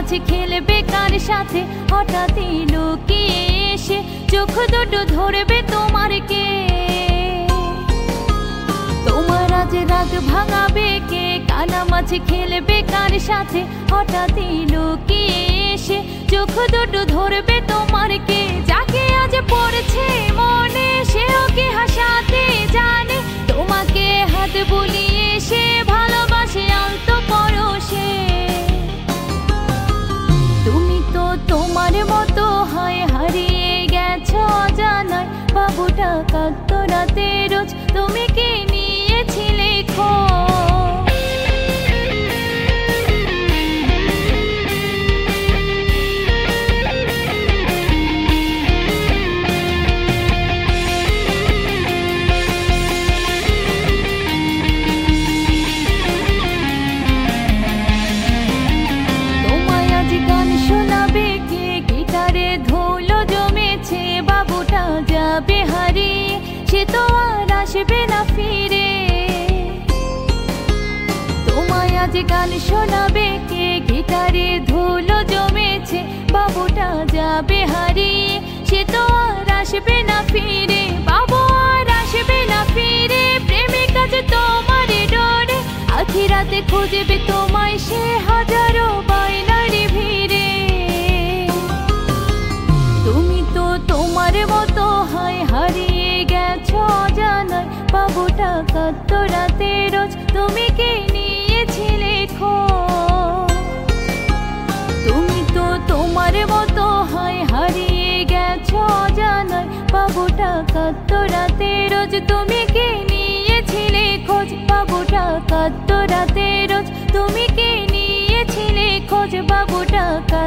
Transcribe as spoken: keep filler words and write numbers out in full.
মাঝে খেলবে কার সাথে, হঠাৎই লুকিয়ে এসে চোখ দুটো ধরবে তোমার কে। তোমার আজ রাগ ভাঙাবে কে, কানা মাঝে খেলবে কার সাথে, হঠাৎই লুকিয়ে এসে চোখ দুটো ধরবে তোমার কে। যাকে আজ পড়ছে মনে সেও কি হাসাতে জানে, তোমাকে হাত বুলিয়ে সে ভালোবাসে আলতো পরশে। তুমি তো তোমার মতো হয় হারিয়ে গেছো অজানায়, বাবুটা কাঁদতো রাতে রোজ, তুমি কি নিয়েছিলে খোঁজ? শোনাবে কে, গিটারে ধুলো জমেছে, বাবুটা যাবে হারিয়ে, সে তো আর আসবে না ফিরে। তোমায় আজ গান শোনাবে কে, গিটারে ধুলো জমেছে, বাবুটা যাবে হারিয়ে, সে তো আর আসবে না ফিরে। বাবু আর আসবে না ফিরে, প্রেমিক আজ তোমার ডোরে, আখি রাতে খুঁজবে তোমায় সে হাজারো বাইনারি ভিড়ে। তুমি তো তোমার মতো হয় হারিয়ে গেছো অজানায়, বাবুটা কাঁদতো রাতে রোজ, তুমি কি নিয়েছিলে খোঁজ? তুমি তো তোমার মতো হয় হারিয়ে গেছো অজানায়, বাবুটা কাঁদতো রাতে রোজ, তুমি কি নিয়েছিলে খোঁজ? বাবুটা কাঁদতো রাতে রোজ, তুমি কি নিয়েছিলে খোঁজ? বাবুটা